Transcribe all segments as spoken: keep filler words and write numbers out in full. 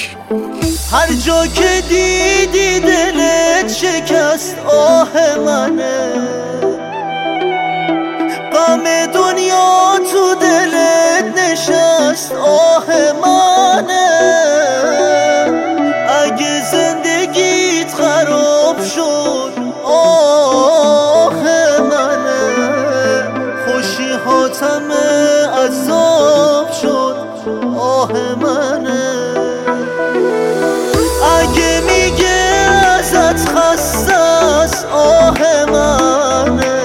میوزیک. هر جا که دیدی دلت شکست آه منه، غم دنیا تو دلت نشست آه منه. اگه زندگیت خراب شد آه منه، خوشی هاتم عذاب شد آه منه. اگه میگه ازت خسته است آه منه،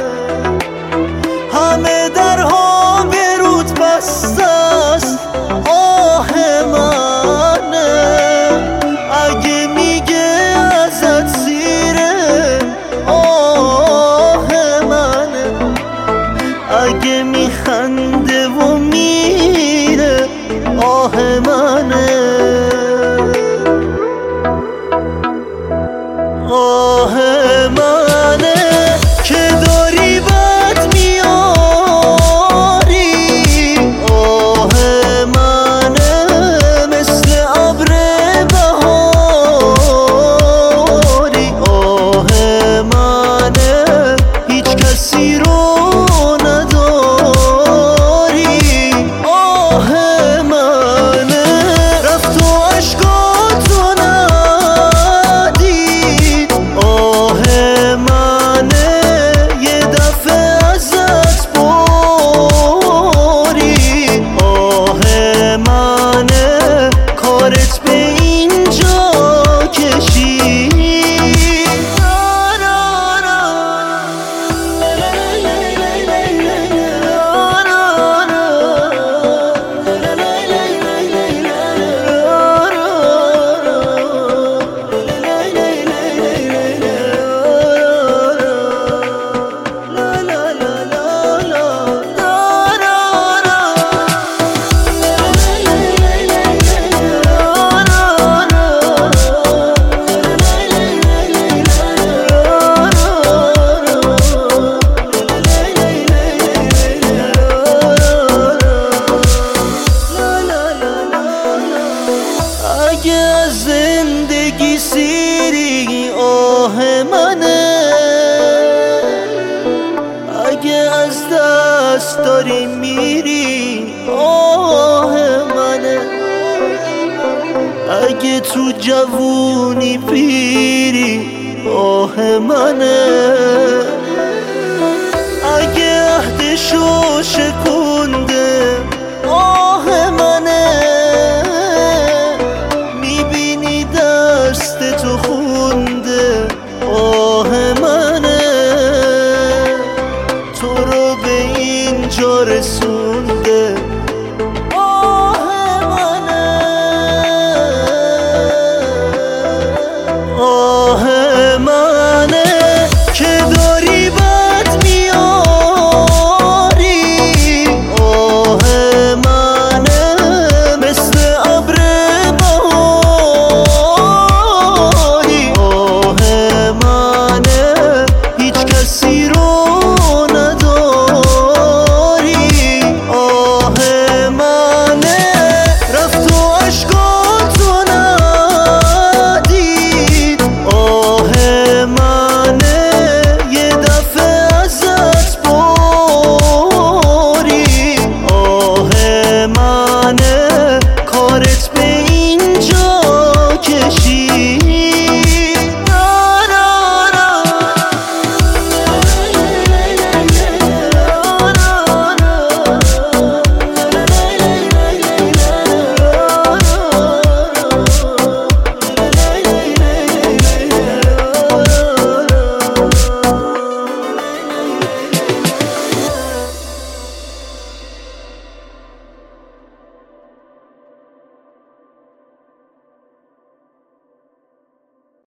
همه درها به رود بسته است آه منه. اگه میگه ازت سیره آه منه، اگه میخنده و میره آه منه. آه منه که داری بد میاری، آه منه مثل ابر بهاری، آه منه هیچ کسی رو نداری. آه منه رفت و عشقاتو ندید، آه منه یه دفعه ازت باری، آه منه کارت به اینجا کشید. اگه از زندگی سیری آه منه، اگه از دست داری میری آه منه، اگه تو جوونی پیری آه منه، اگه عهدشو شکن